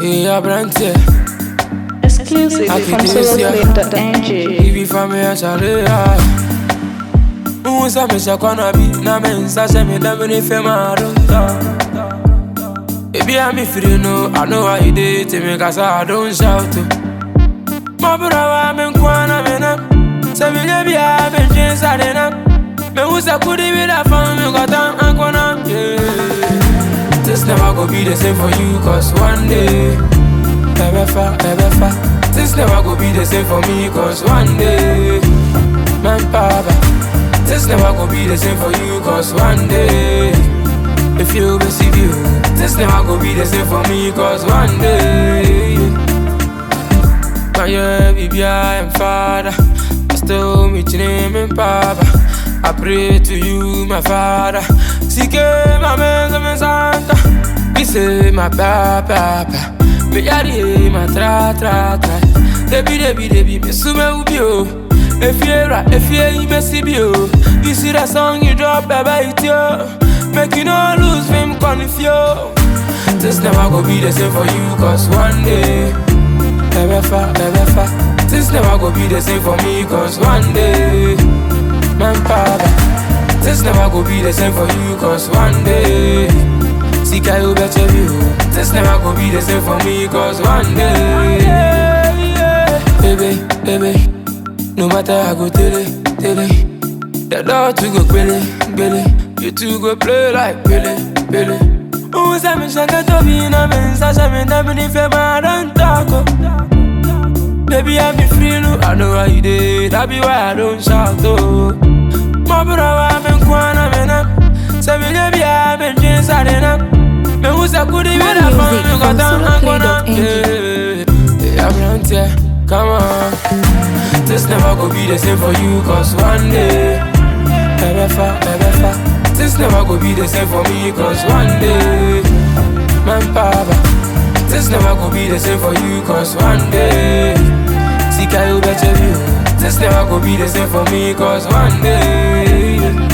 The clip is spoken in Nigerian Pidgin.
Yeah, Branty. Exclusive from soloclip.ng. If you find me a Sharia, who's a Misha Konabi? Namen Sashami, Damini Fema. Baby, I'm if you know, I know how you did to me, cause I don't shout to. My brother, I'm in Kwana, man. So, maybe I've been chasing up. Me who's a goodie with a family, got down and Kwana. Yeah. This never go be the same for you, cause one day. Ever. This never go be the same for me, cause one day, man, papa. This never go be the same for you, cause one day, if you receive you, this never go be the same for me, cause one day. My yeah, baby, I am father. I still meet your name and papa. I pray to you, my father. Seek my man, Santa. He say my papa. Me yari ma tra. Debi, me sume ubio. If you messy bio. You see that song you drop, baby, it yo. Make you no lose him, confuse. This never go be the same for you, cause one day. Ever. This never go be the same for me, cause one day. Man, papa. This never go be the same for you, cause one day. Seek I will bet you. This never go be the same for me, cause one day. Baby, no matter how go tell it. The dog to go Billy. You two go play like Billy. Who's a mission to be in a man, such a man, I'm in don't talk. Baby, I be free, no, I know how you did. That be why I don't shout, though. My brother, I'm in Kwana, man. So, maybe I've been chasing up. Me who's a goodie with a family, you got down and gonna. Yeah, Branty, come on. This never go be the same for you, cause one day. Ever. This never go be the same for me, cause one day. Man, papa. This never go be the same for you, cause one day. Seek I will bet you. This never go be the same for me, cause one day.